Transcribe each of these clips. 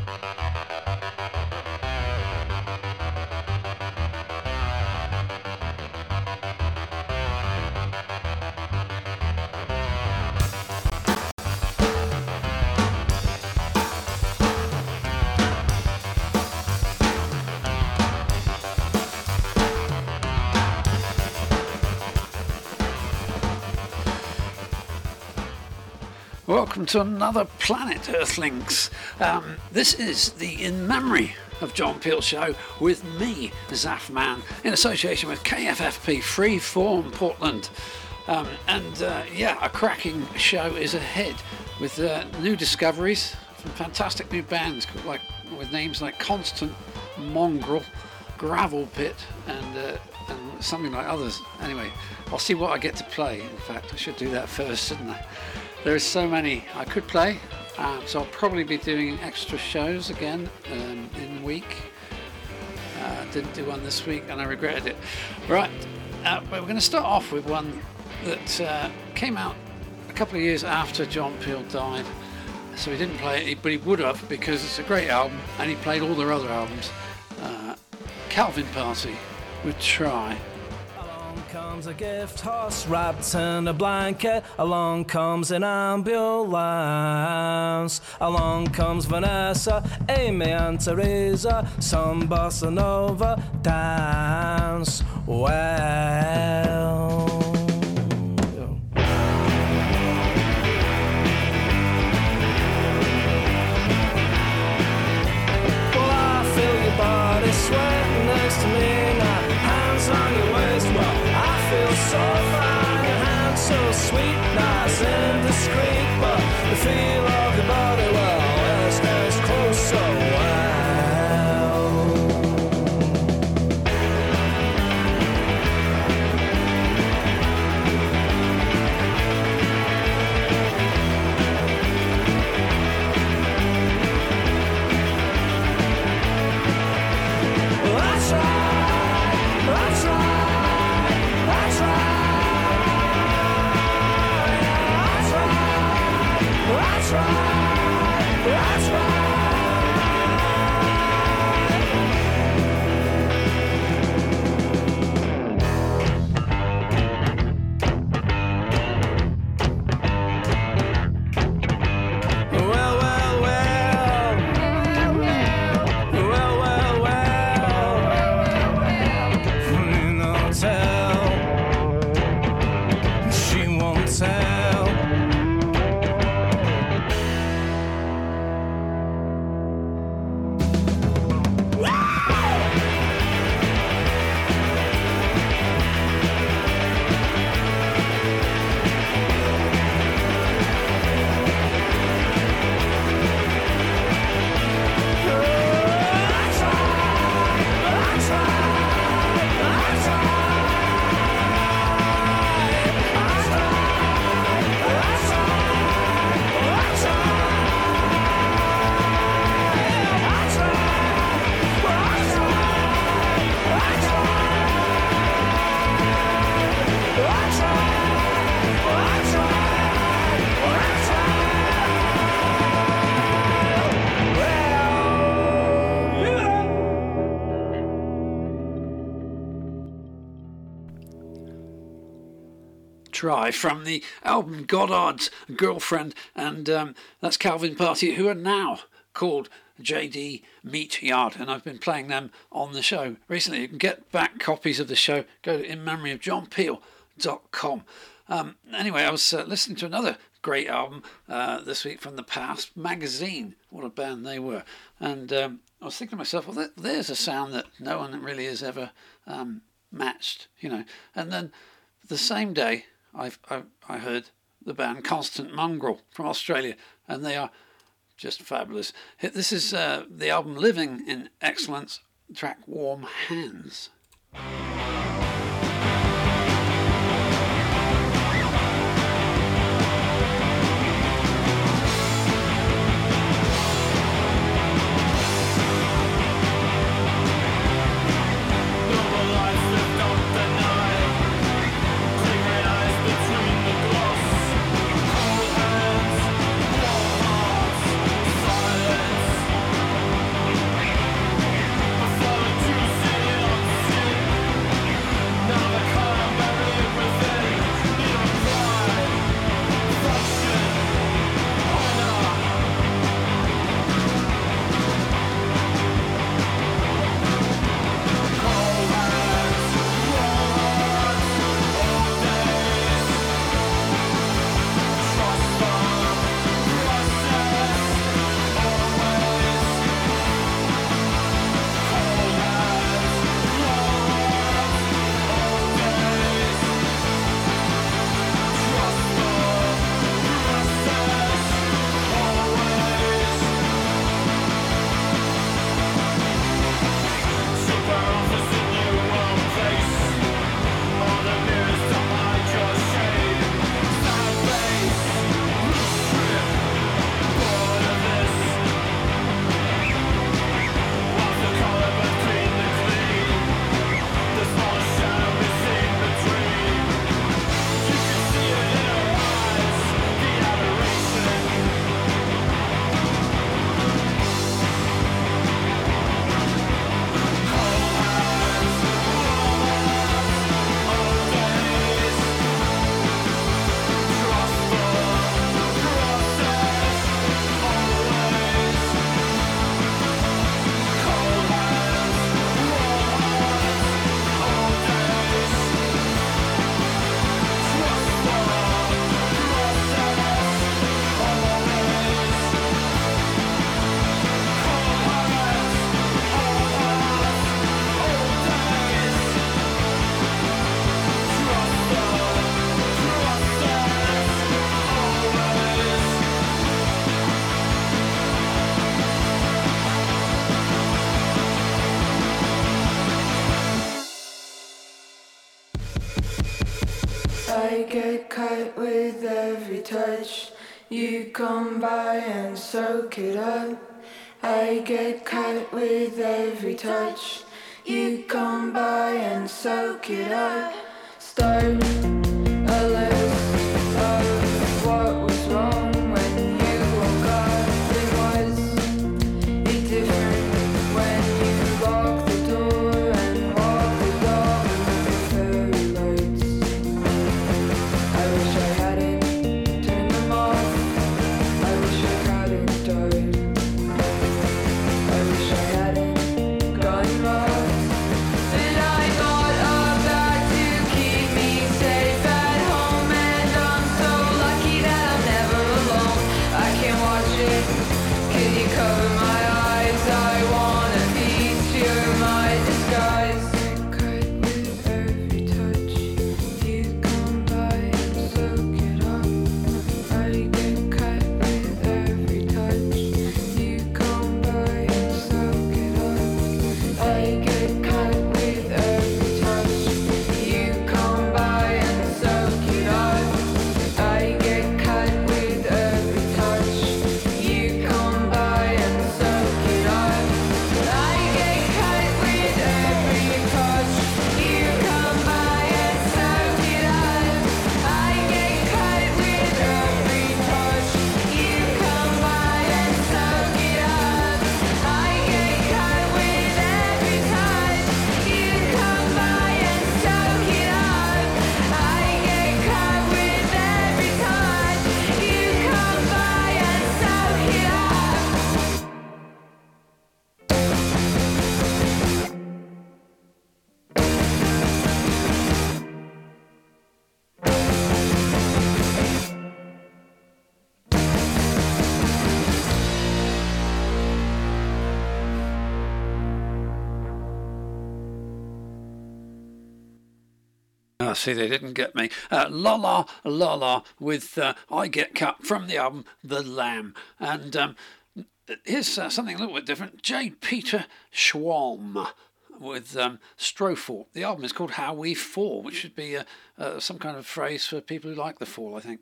Welcome to another Planet Earthlings. This is the In Memory of John Peel show with me, Zaf Man, in association with KFFP Freeform Portland. A cracking show is ahead with new discoveries from fantastic new bands with names like Constant Mongrel, Gravel Pit, and something like others. Anyway, I'll see what I get to play. In fact, I should do that first, shouldn't I? There are so many I could play, so I'll probably be doing extra shows again in the week. Didn't do one this week and I regretted it. Right, but we're going to start off with one that came out a couple of years after John Peel died. So he didn't play it, but he would have, because it's a great album and he played all their other albums. Calvin Party with Try. Comes a gift horse wrapped in a blanket. Along comes an ambulance. Along comes Vanessa, Amy and Teresa. Some bossa nova dance well. Well, I feel your body sweating next to me now. Hands on your waist, well, I feel so fine, your hands so sweet, nice and discreet, but the feel of your body, well, stays close so well. Well, that's right, that's right. That's right. Try from the album Goddard's Girlfriend, and that's Calvin Party, who are now called JD Meat Yard, and I've been playing them on the show recently. You can get back copies of the show, go to inmemoryofjohnpeel.com. Anyway, I was listening to another great album this week from The Past Magazine. What a band they were. And I was thinking to myself, well, there's a sound that no one really has ever matched, you know. And then the same day, I heard the band Constant Mongrel from Australia, and they are just fabulous. This is the album Living in Excellence, track Warm Hands. Silence. I get cut with every touch. You come by and soak it up. I get cut with every touch. You come by and soak it up. Start a list of what was wrong when you woke up. It was different when you locked the door and walked the dog under the fairy lights. I wish I hadn't turned them off. I wish I hadn't died. I wish I hadn't gone lost. And I thought of that to keep me safe at home. And I'm so lucky that I'm never alone. I can watch it. Can you cover my eyes? I wanna feature my disguise. Cut with every touch. You come by and soak it up. I get cut with every touch. You come by and soak it up. I get cut with every touch. You come by and soak it up. I get cut with every touch. You come by and soak it up. I get cut with every touch. You come by and soak it up. I get cut with every touch. You come by and soak it up. I get cut with every touch. You come by and soak it up. I get cut with every touch. You come by and soak it up. See, they didn't get me. La La La La with I Get Cut from the album The Lamb. And here's something a little bit different. J. Peter Schwalm with Strothorpe. The album is called How We Fall, which should be some kind of phrase for people who like the fall, I think.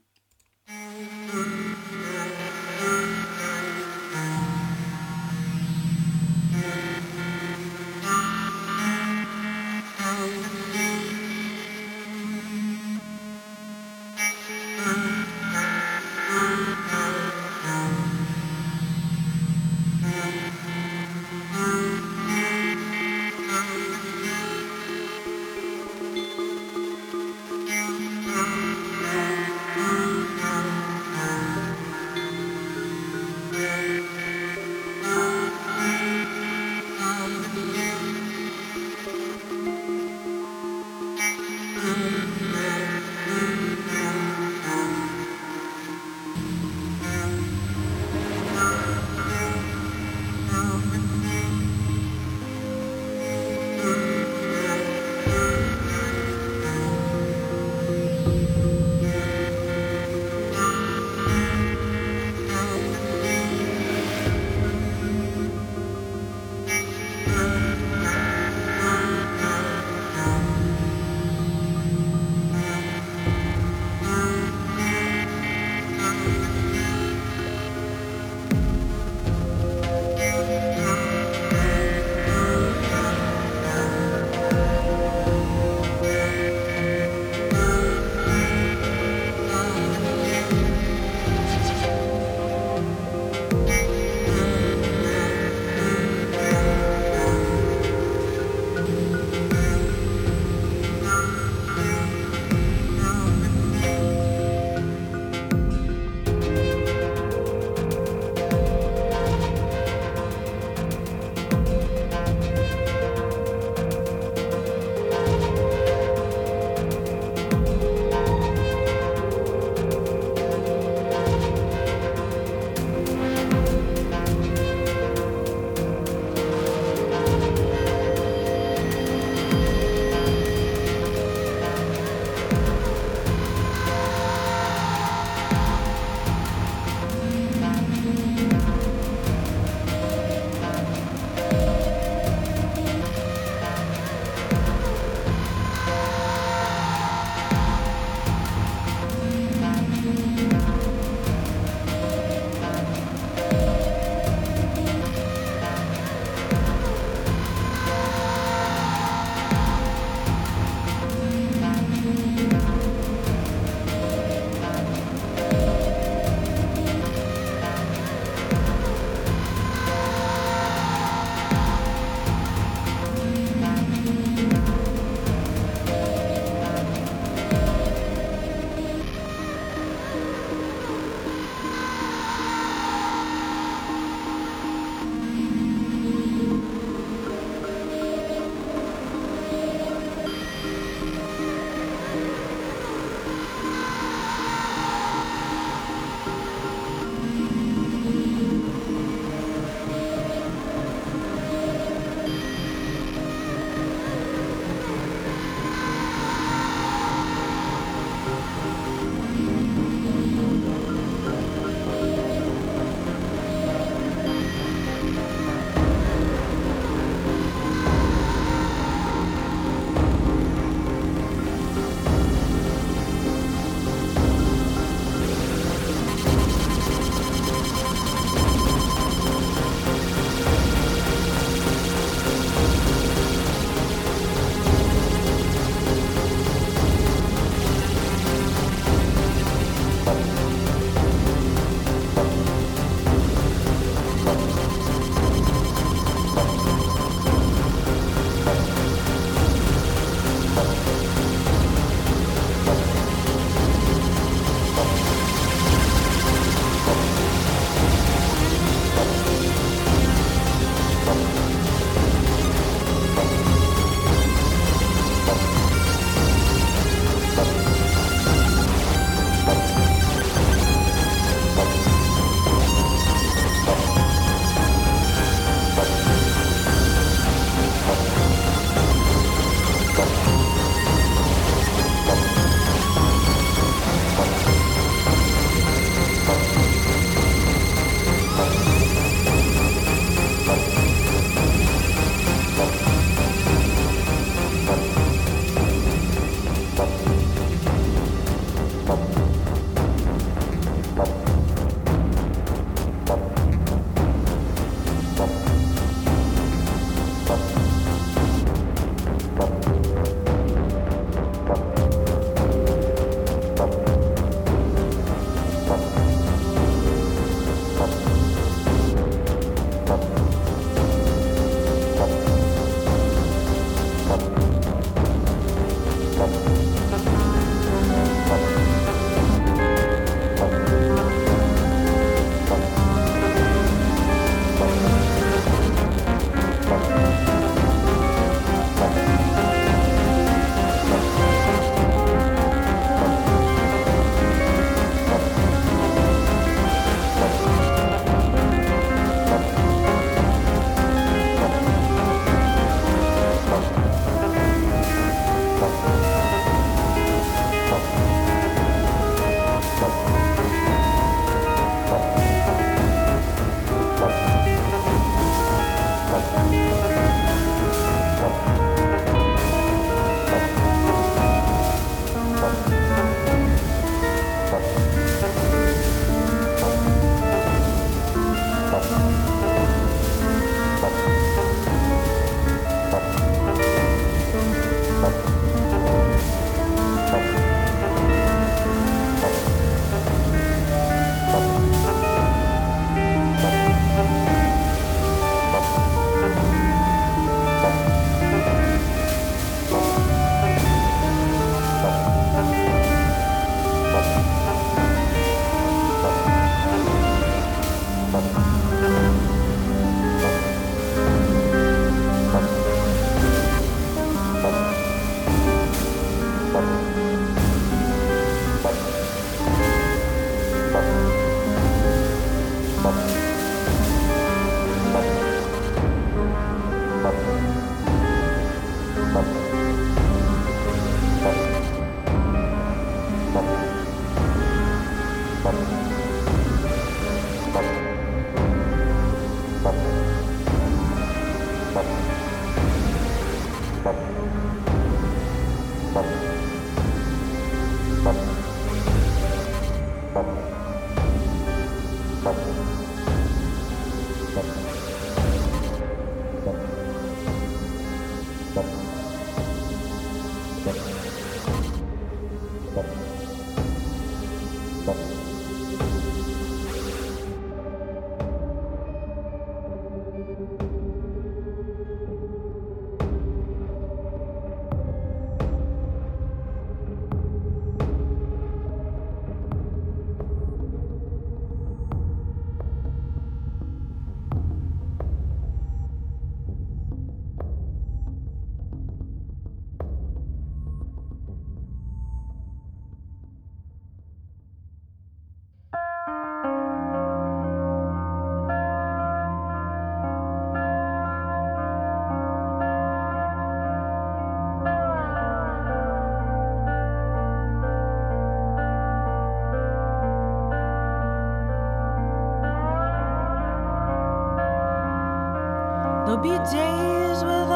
There'll be days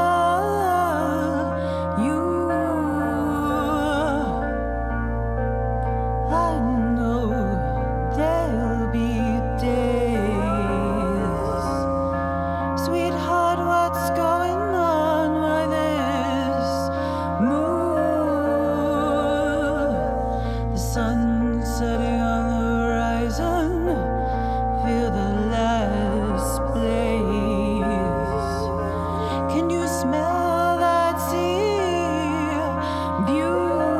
without you. I know there'll be days. Sweetheart, what's going on? Why this mood? The sun setting on the horizon. Feel the last blaze. Can you smell that sea view?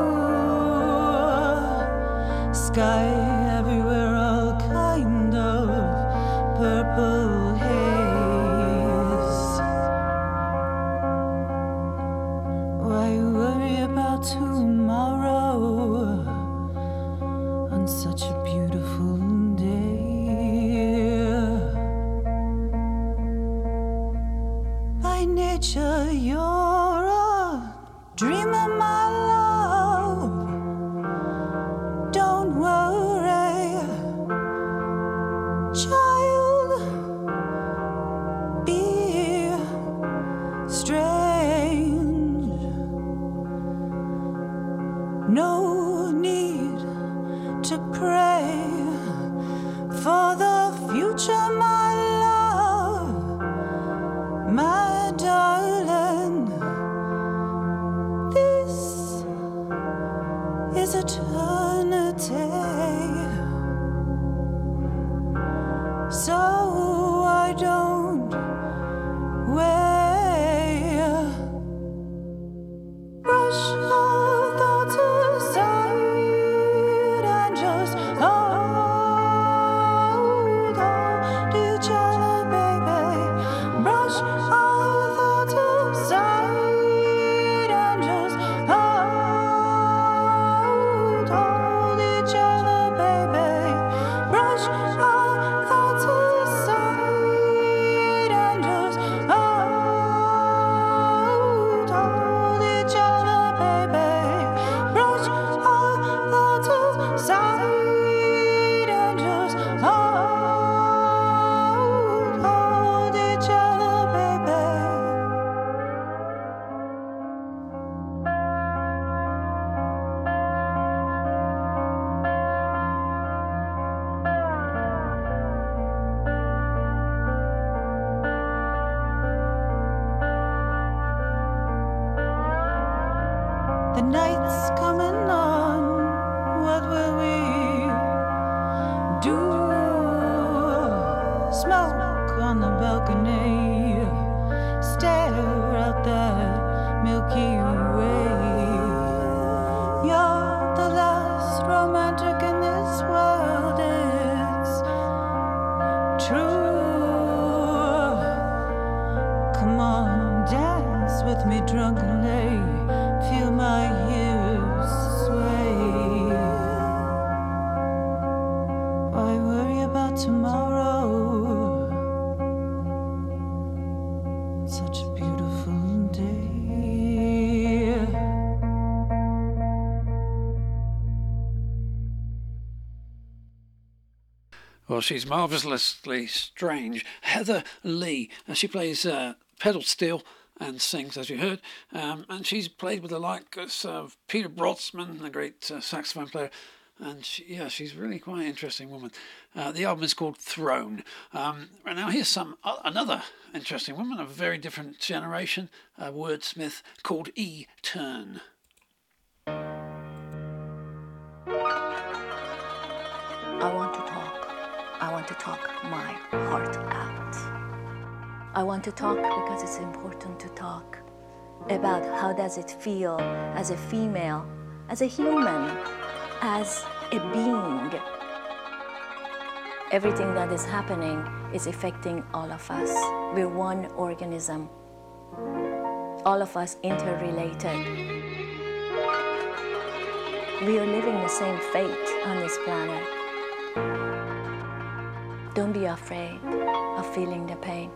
Sky everywhere, all kind of purple haze. Why worry about tomorrow on such a beautiful day? By nature, you're a dreamer, my love. Don't worry, child. Be strange. No need to pray for the future, my love, my darling. This is eternity. So I don't wait. Brush all thoughts aside and just hold on to each other, baby. Brush all thoughts aside and just hold on to each other, baby. Brush all thoughts aside and just hold on to each other, baby. Brush all thoughts aside and just hold on to each other, baby. The night's coming on. What will we do? Smoke on the balcony. Stare out that Milky Way. You're the last romantic in this world. It's true. Come on, dance with me drunkenly. Feel my hips sway. Why worry about tomorrow? Such a beautiful day. Well, she's marvellously strange. Heather Lee. She plays pedal steel and sings, as you heard. And she's played with the likes of Peter Brodsman, the great saxophone player. And she's really quite an interesting woman. The album is called Throne. And now here's another interesting woman of a very different generation, a wordsmith called E. Turn. I want to talk. I want to talk my heart out. I want to talk because it's important to talk about how does it feel as a female, as a human, as a being. Everything that is happening is affecting all of us. We're one organism. All of us interrelated. We are living the same fate on this planet. Don't be afraid of feeling the pain.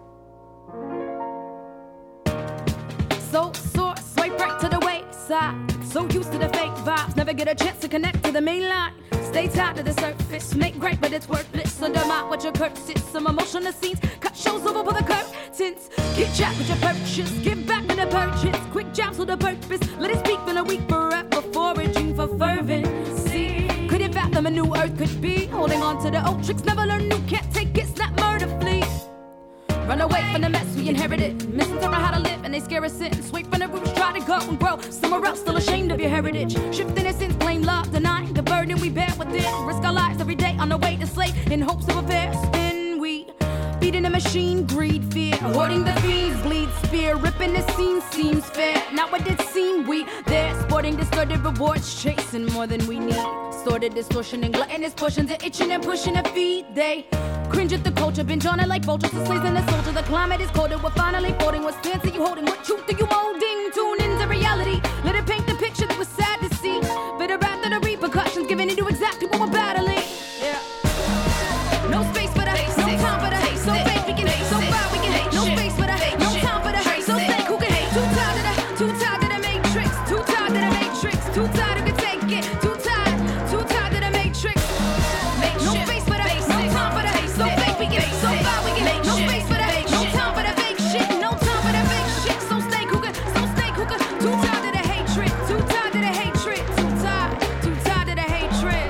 So sore, swipe right to the wayside. So used to the fake vibes, never get a chance to connect to the main line. Stay tied to the surface, make great, but it's worthless. Undermine what your curses, some emotional scenes, cut shows over for the curtains. Get jacked with your purchase, give back with the purchase. Quick jabs with a purpose, let it speak from a week forever, foraging for fervency. Could it fathom a new earth could be? Holding on to the old tricks, never learn new, can't take it, snap, murder, flee. Run away from the mess we inherited, misinterpret how to live and they scare us in. Swing from the roots, try to go and grow somewhere else, still ashamed of your heritage. Shift innocence, blame love, denying the burden we bear within. Risk our lives every day on the way to slave in hopes of a fair spin. We feeding the machine, greed, fear, hoarding the fiends, bleed, spear, ripping the scene seems fair. Not what it seemed, we there, sporting distorted rewards, chasing more than we need. Sorted distortion and gluttonous portions, are itching and pushing to feed. They cringe at the culture, binge on it like vultures, the slaves and the soldier. The climate is colder, we're finally folding. What stance are you holding? What truth are you molding? Tune into reality, let it paint the picture that was sad to see. Bitter wrath of the repercussions, giving into exactly what we're battling. Yeah. No space for the, no time for the, so fake we can hate, so far we can hate. No space for the, no time for the, so fake who can hate. Too tired to the matrix, too tired to the matrix, too tired who can take it, too tired to the matrix. No space for the, no time for the, so fake we can hate, so far we can hate. No space for the, no time for the fake shit, no time for the fake shit. So snake who can, too tired to the hatred, too tired to the hatred, too tired to the hatred.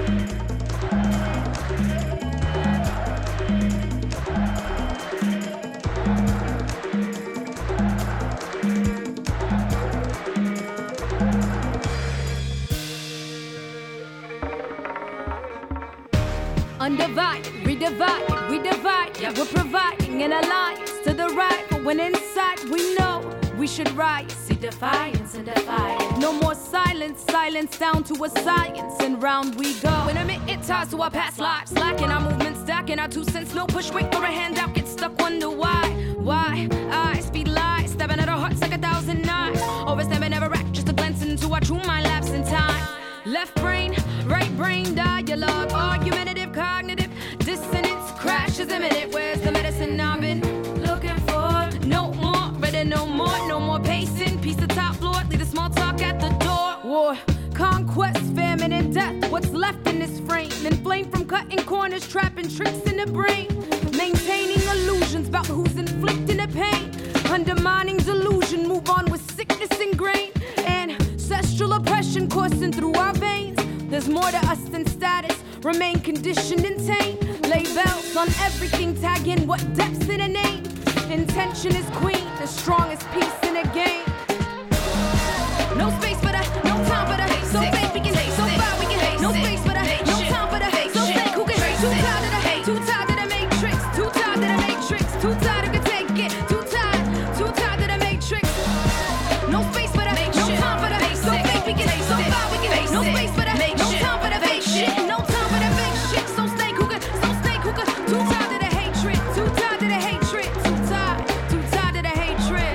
Undivided, redivide, we divide. Yeah, we're providing an alliance to the right. But when inside we know we should rise, see defiance and defiance. No more silence, silence down to a science, and round we go. Intermittent ties to our past lives, lacking our movement, stacking our 2 cents. No push, wait for a handout, get stuck, wonder why. Why? I speed lies, stabbing at our hearts like 1,000 knives. Overstabbing never act, just a glance into our true mind, lapse in time. Left brain, right brain, dialogue, argumentative, cognitive dissonance, crash is imminent. Where's the medicine I've been looking for? No more, ready no more pacing. Peace the top floor, leave the small talk at the door. War, conquest, famine and death. What's left in this frame? Inflamed from cutting corners, trapping tricks in the brain. Maintaining illusions about who's inflicting the pain. Undermining delusion, move on with sickness ingrained. Ancestral oppression coursing through our veins. There's more to us than status, remain conditioned and tame. Lay belts on everything, tag in what depth's in a name. Intention is queen, the strongest piece in a game. No space for that, no time for that. So fake we can hate, so far we can hate. No space for that, no time for that. So fake who can hate. Too tired of the hate, too tired of the matrix, too tired of the matrix, too tired who can take it, too tired of the matrix. No space for that, no time for that. So fake we can hate, so far we can hate. No space for that, no time for the fake shit, no time for the fake shit. So snake who can, too tired of the hatred, too tired of the hatred, too tired of the hatred.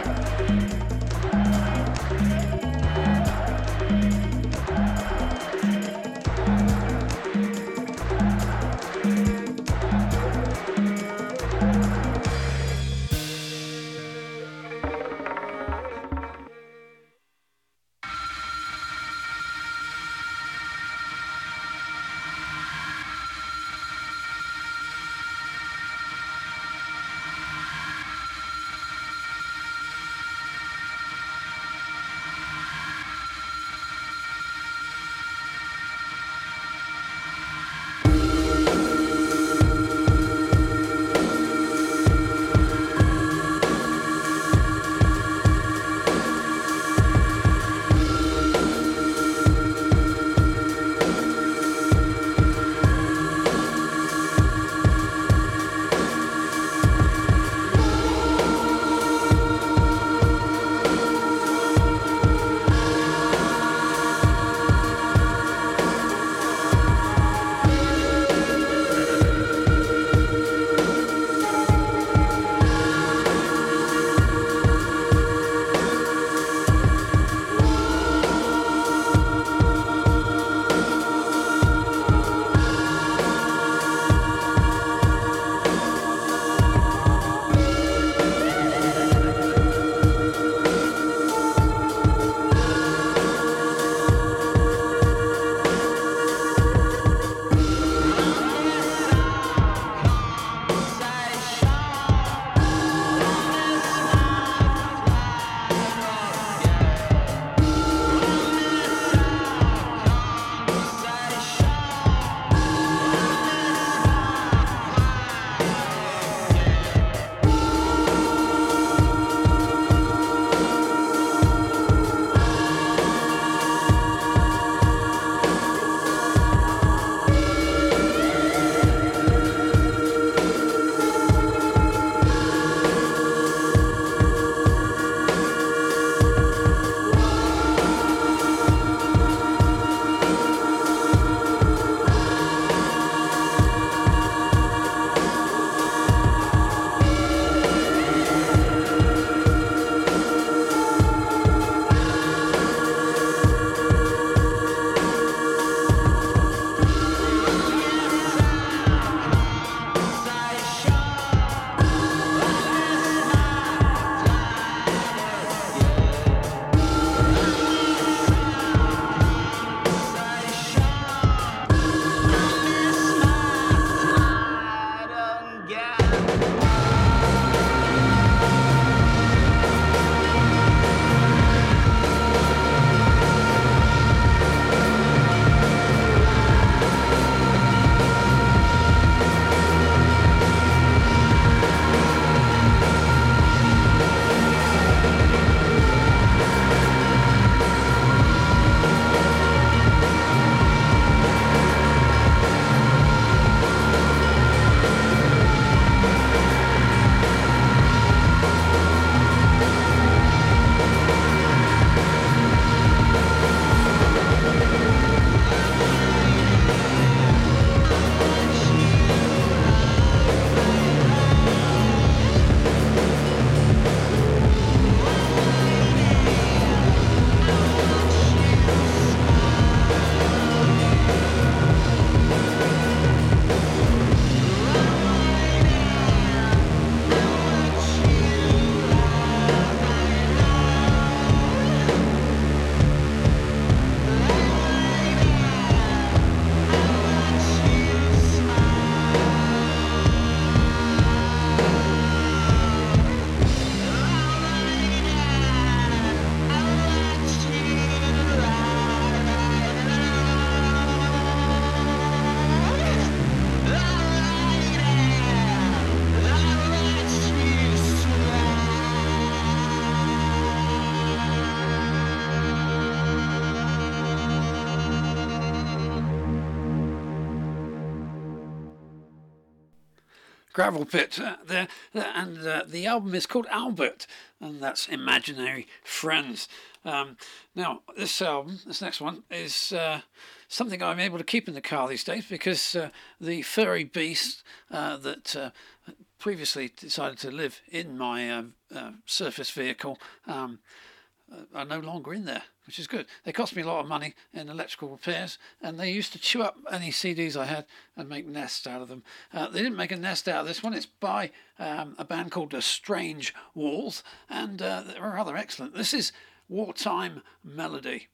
Gravel Pit there, and the album is called Albert, and that's Imaginary Friends. Now, this album, this next one, is something I'm able to keep in the car these days because the furry beast that previously decided to live in my surface vehicle are no longer in there, which is good. They cost me a lot of money in electrical repairs, and they used to chew up any CDs I had and make nests out of them. They didn't make a nest out of this one. It's by a band called The Strange Walls, and they're rather excellent. This is Wartime Melody.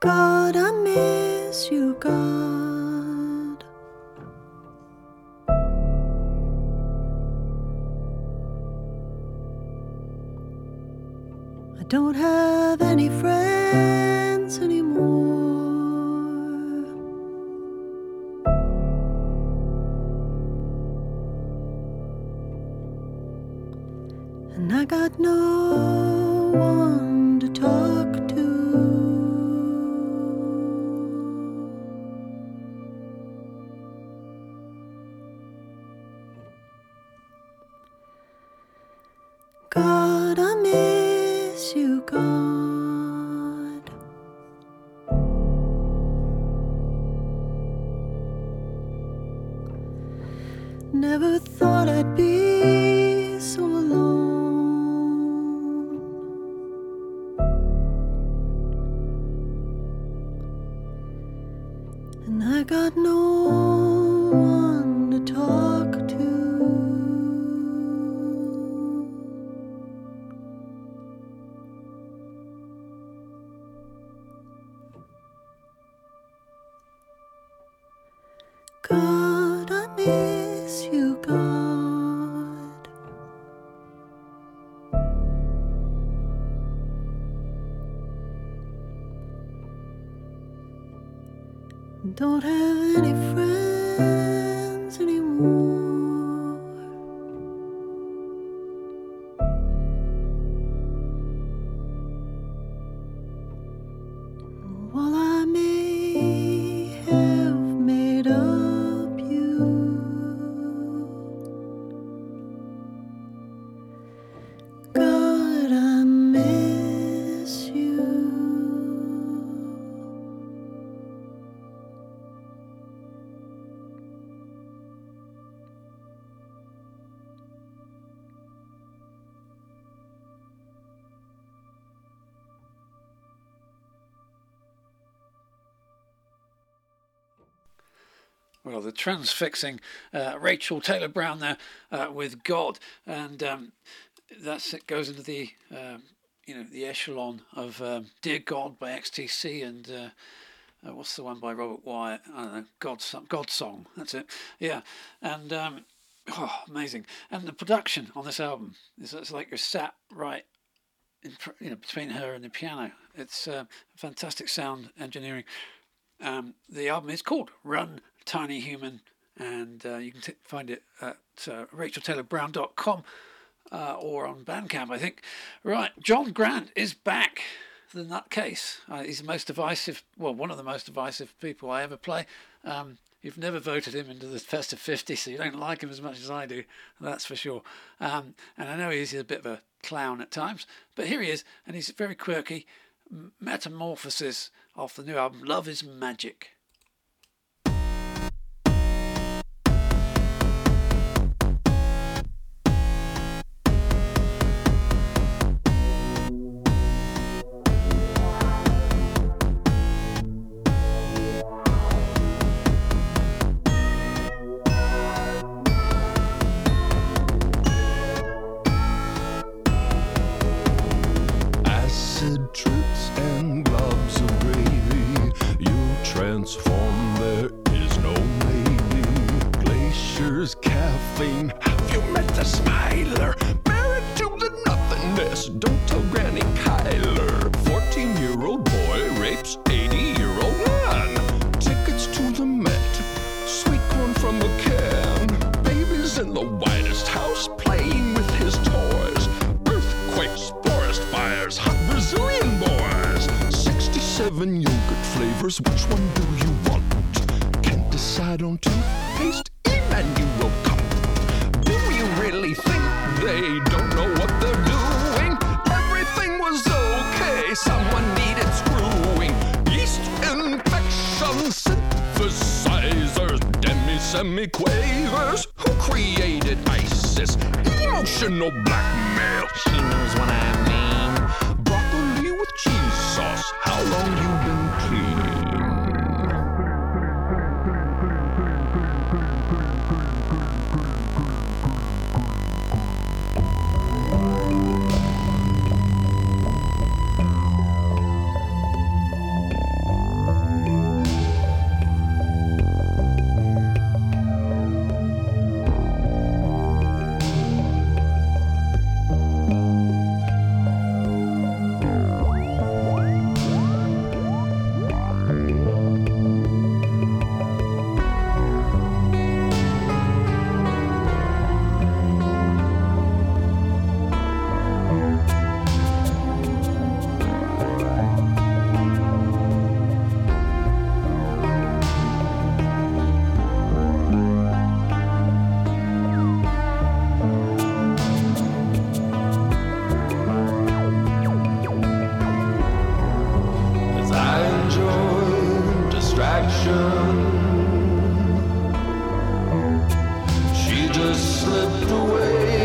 God, I miss you, God. I don't have any friends anymore. And I got no one to talk to. God, I miss you, God. Never thought I'd be so alone. And I got no one to talk to. God, I miss you, God. Don't have any friends anymore. While I may have made up you, God, I miss you. Well, the transfixing Rachel Taylor Brown there with God, and that's it goes into the the echelon of Dear God by XTC and what's the one by Robert Wyatt? I don't know, God Song. That's it. Yeah, and amazing. And the production on this album is it's like you're sat right between her and the piano. It's fantastic sound engineering. The album is called Run Tiny Human, and you can find it at racheltaylorbrown.com or on Bandcamp, I think. Right, John Grant is back, the nutcase. He's the most divisive, one of the most divisive people I ever play. You've never voted him into the Festive 50, so you don't like him as much as I do, that's for sure. And I know he's a bit of a clown at times, but here he is, and he's very quirky. Metamorphosis off the new album, Love is Magic. Acid trips and globs of gravy, you transform, there is no maybe. Glaciers, caffeine, have you met the smiler? Married to the nothingness, don't tell Granny Kyler. 14-year-old boy rapes 80-year-old man. Tickets to the Met, sweet corn from a can. Babies in the whitest house playing with his toys. Earthquakes, forest fires, hot Brazilian boys. 67 yogurt flavors, which one do you want? Can't decide on toothpaste, Emmanuel Cup. Do you really think they don't know what they're doing? Everything was okay, someone needed screwing. Yeast infection, synthesizers, demi-semi-quavers. Who created ISIS? Emotional blackmail. She knows what I mean. Broccoli with cheese sauce. How long you been clean? distraction. She just slipped away.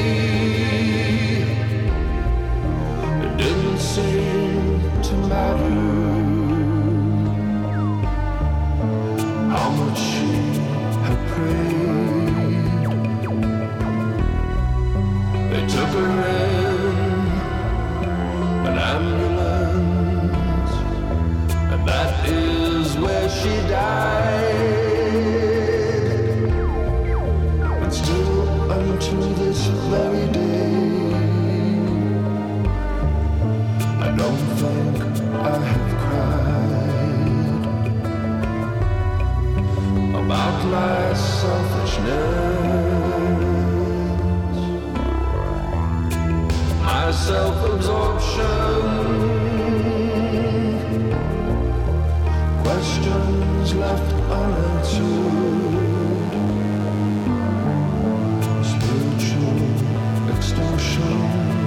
It didn't seem to matter how much she had prayed. They took her in an ambulance, and that is where she died. And still unto this very day, I don't think I have cried about my selfishness, my self-absorption, questions left unanswered, spiritual extortion.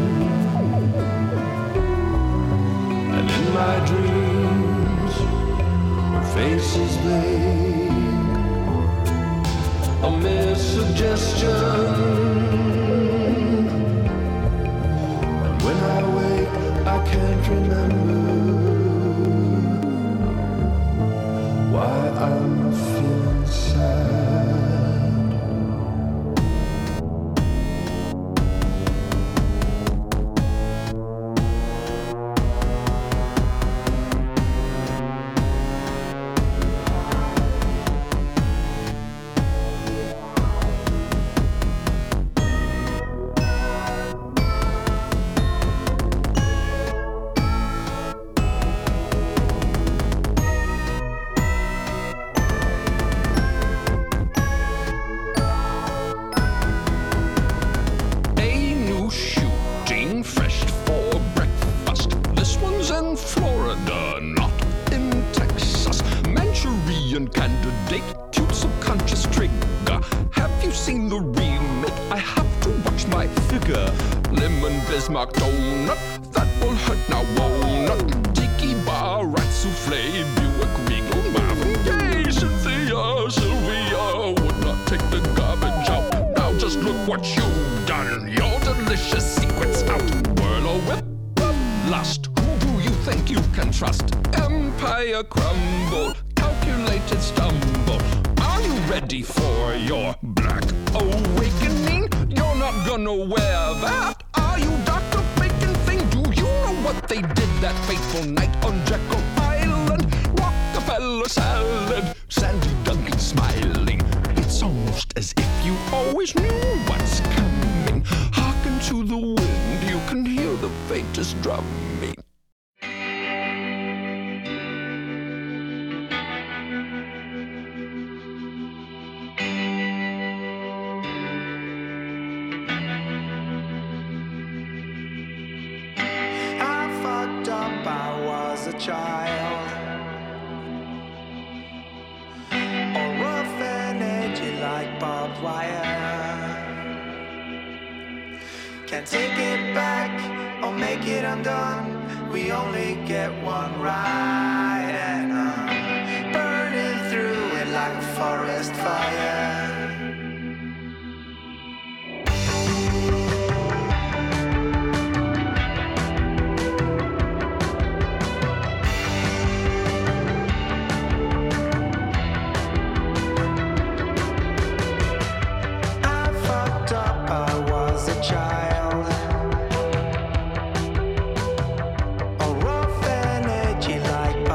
And in my dreams, her face is vague, a mere suggestion. And when I wake, I can't remember why I'm feeling sad. A new shooting, fresh for breakfast. This one's in Florida, not in Texas. Manchurian candidate, cute subconscious trigger. Have you seen the remake? I have to watch my figure. Lemon Bismarck donut, that will hurt now, walnut. Tiki bar, rat souffle, Buick Regal, Marvin Gaye, Cynthia, Sylvia would not take the garbage out. Now just look what you've done. Your delicious secrets out. Whirl a whip of lust. Who do you think you can trust? Empire crumble, calculated stumble. Are you ready for your black awakening? You're not gonna wear that. Are you Dr. Bacon thing? Do you know what they did that fateful night on Jekyll Island? Rockefeller salad, Sandy Duncan smiling. It's almost as if you always knew what's coming. Hearken to the wind, you can hear the faintest drumming. I fucked up, I was a child. Or rough and edgy like barbed wire. Can't take it back or make it undone. We only get one ride, and I'm burning through it like a forest fire. I fucked up, I was a child. A rough and edgy like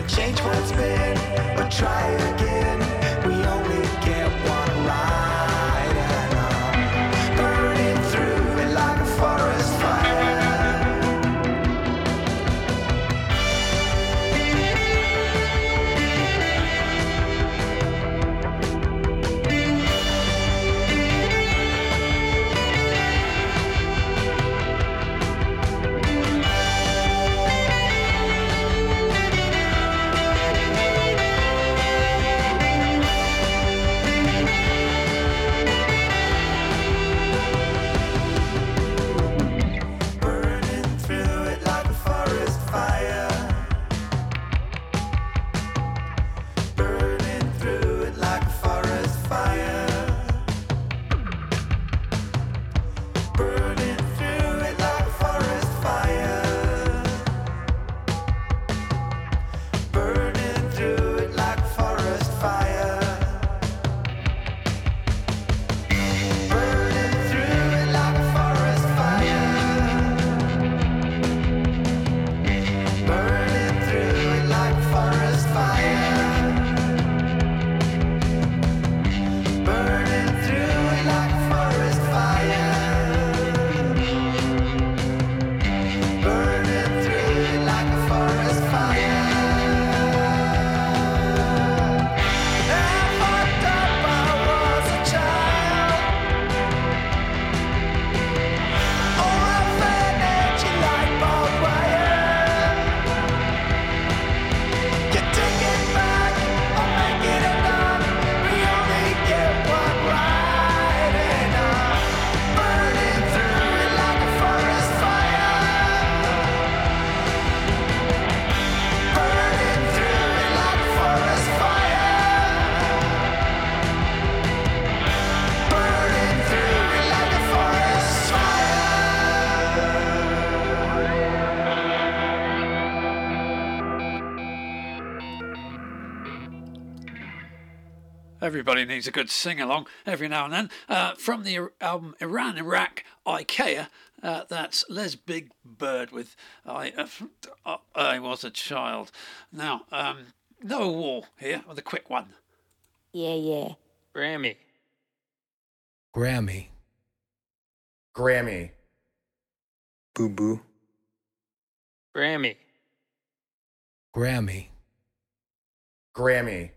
change what's been, or try again. We only get one ride, and I'm burning through it like a forest fire. Everybody needs a good sing-along every now and then. From the album Iran, Iraq, IKEA, that's Les Big Bird with I Was a Child. Now, Noah Wall here with a quick one. Yeah. Grammy. Grammy. Grammy. Boo Boo. Grammy. Grammy. Grammy.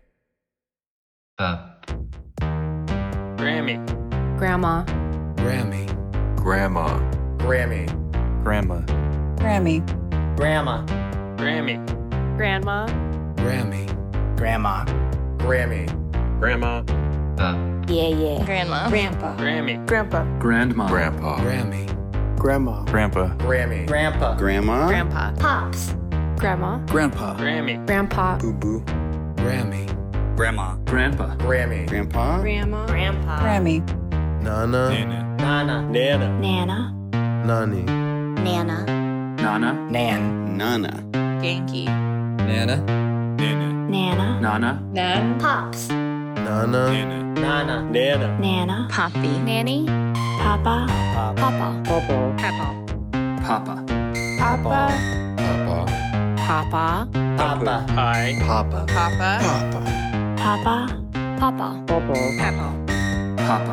Grammy. Grandma. Grammy. Grandma. Grammy. Grandma. Grammy. Grandma. Grammy. Grandma. Grammy. Grandma. Grammy. Grandma. Yeah. Grandma. Grandpa. Grammy. Grandpa. Grandma. Grandpa. Grammy. Grandma. Grandpa. Grammy. Grandpa. Grandma. Grandpa. Pops. Grandma. Grandpa. Grammy. Grandpa. Boo Boo. Grammy. Grandma. Grandpa. Grammy. Grandpa. Grandma. Grandpa. Grammy. Nana. Nana. Nana. Nana. Nani. Nana. Nana. Nan. Nana. Yankee. Nana. Nana. Nana. Nana. Nan. Pops. Nana. Nana. Nana. Nana. Poppy. Nanny. Papa. Papa. Papa. Papa. Papa. Papa. Papa. Papa. Papa. I. Papa. Papa. Papa. Papa. Papa. Papa. Papa. Papa.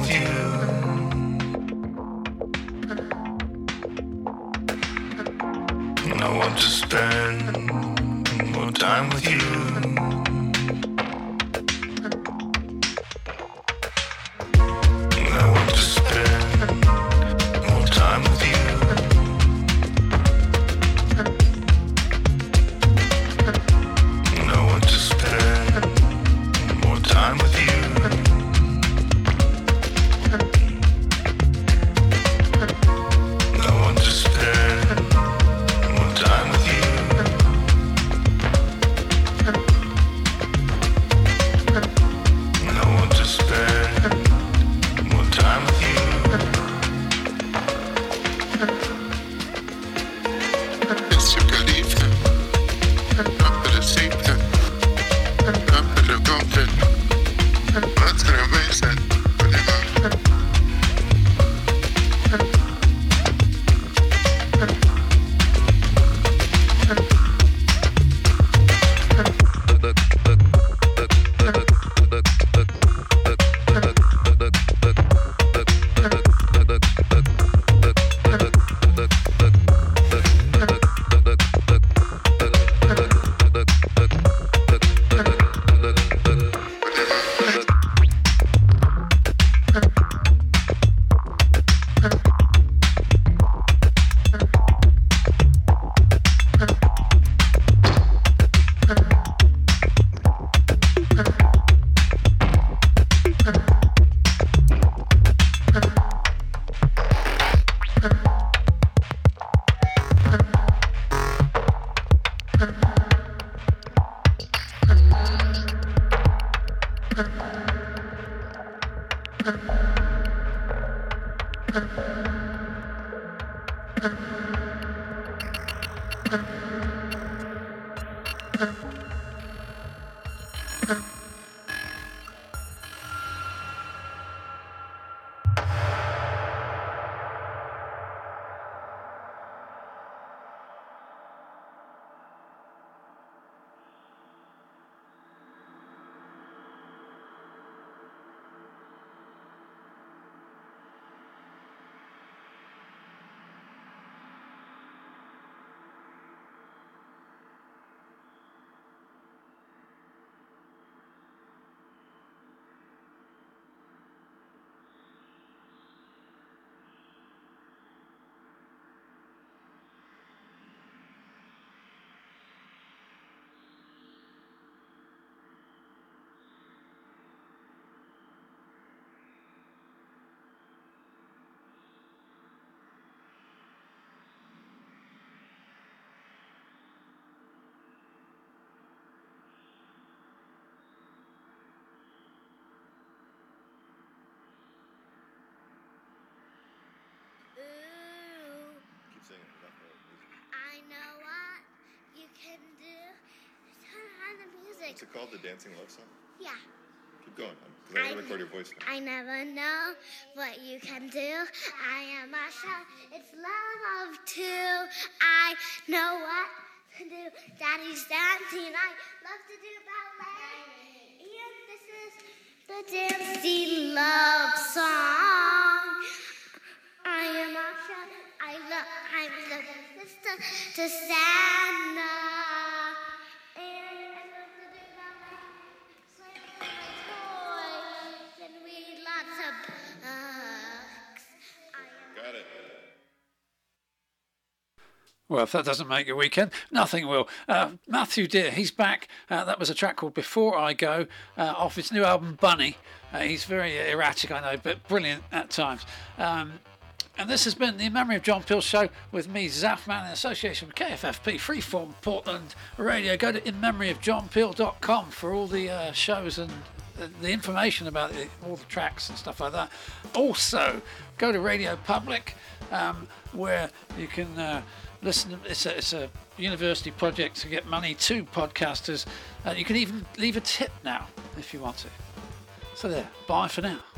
you. And I want to spend more time with you. I know what you can do. Turn on the music. What's it called? The Dancing Love Song? Yeah. Keep going, because I gotta record your voice now. I never know what you can do. I am Masha. It's love of two. I know what to do. Daddy's dancing. I love to do ballet. And this is the Dancing Love Song. I am Masha. I'm the sister to Santa. And I love to do ballet. Play with my toys. And read lots of books. Got it. Well, if that doesn't make your weekend, nothing will. Matthew Dear, he's back. That was a track called Before I Go, off his new album Bunny. He's very erratic, I know, but brilliant at times. And this has been the In Memory of John Peel show with me, Zafman, in association with KFFP, Freeform Portland Radio. Go to inmemoryofjohnpeel.com for all the shows and the information about all the tracks and stuff like that. Also, go to Radio Public, where you can listen. It's a university project to get money to podcasters. You can even leave a tip now if you want to. So there, bye for now.